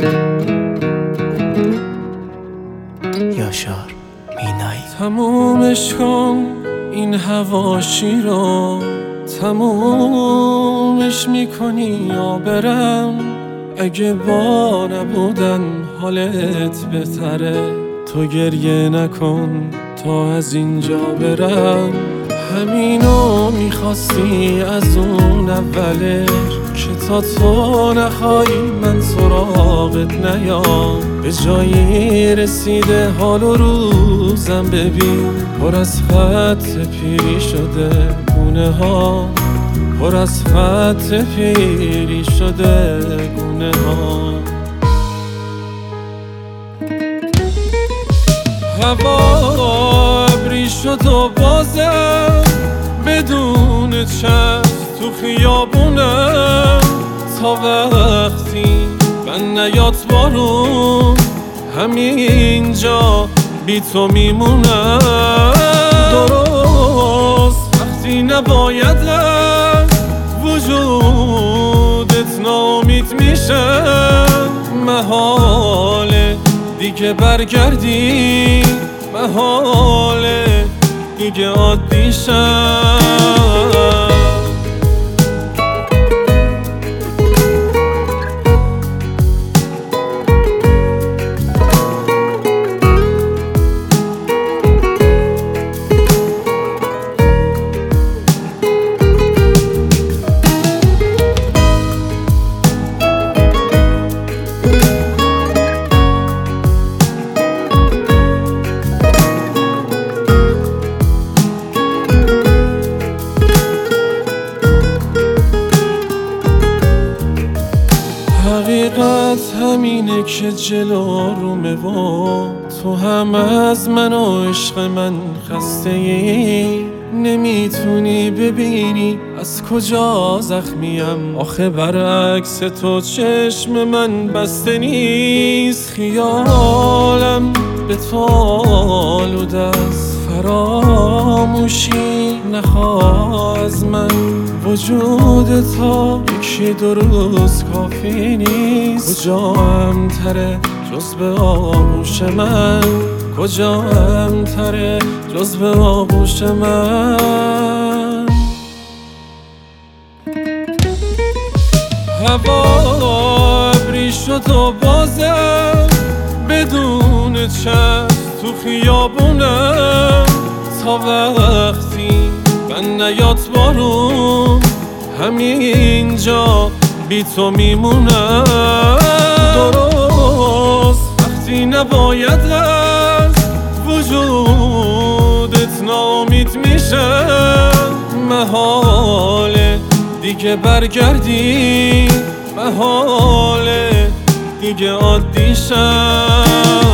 یاشار مینایی. تمومش کن این حواشی رو، تمومش میکنی یا برم؟ اگه با نبودن حالت بهتره، تو گریه نکن تا از اینجا برم. همینو میخواستی از اون اولش، که تا تو نخوایی من سراغت نیام. به جایی رسیده حال و روزم ببین، پر از خط پیری شده گونه ها، پر از خط پیری شده گونه ها. هوا ابری شد و بازم بدون چشم تو خیابونم، تا وقتی من نیاد بارون همینجا بی تو میمونم. درست وقتی نباید وجودت ناامید میشه، محاله دیگه برگردی، محاله دیگه عادی شم. حقیقت همینه که جلو رومه و تو هم از من و عشق من خسته ای. نمیتونی ببینی از کجا زخمیم، آخه برعکس تو چشم من بسته نیست. خیالم به تو آلوده است، فراموشی نخواه از من. وجود تا یکی دو روز کافی نیست. کجا امتره جز به آغوش من، کجا امتره جز به آغوش من. هوا ابری شد و بازم بدون چشم تو خیابونم، تا وقتی من نیاد بارون همینجا بی تو میمونم. درست وقتی نباید از وجودت ناامید میشه، محاله دیگه برگردی، محاله دیگه عادی شم.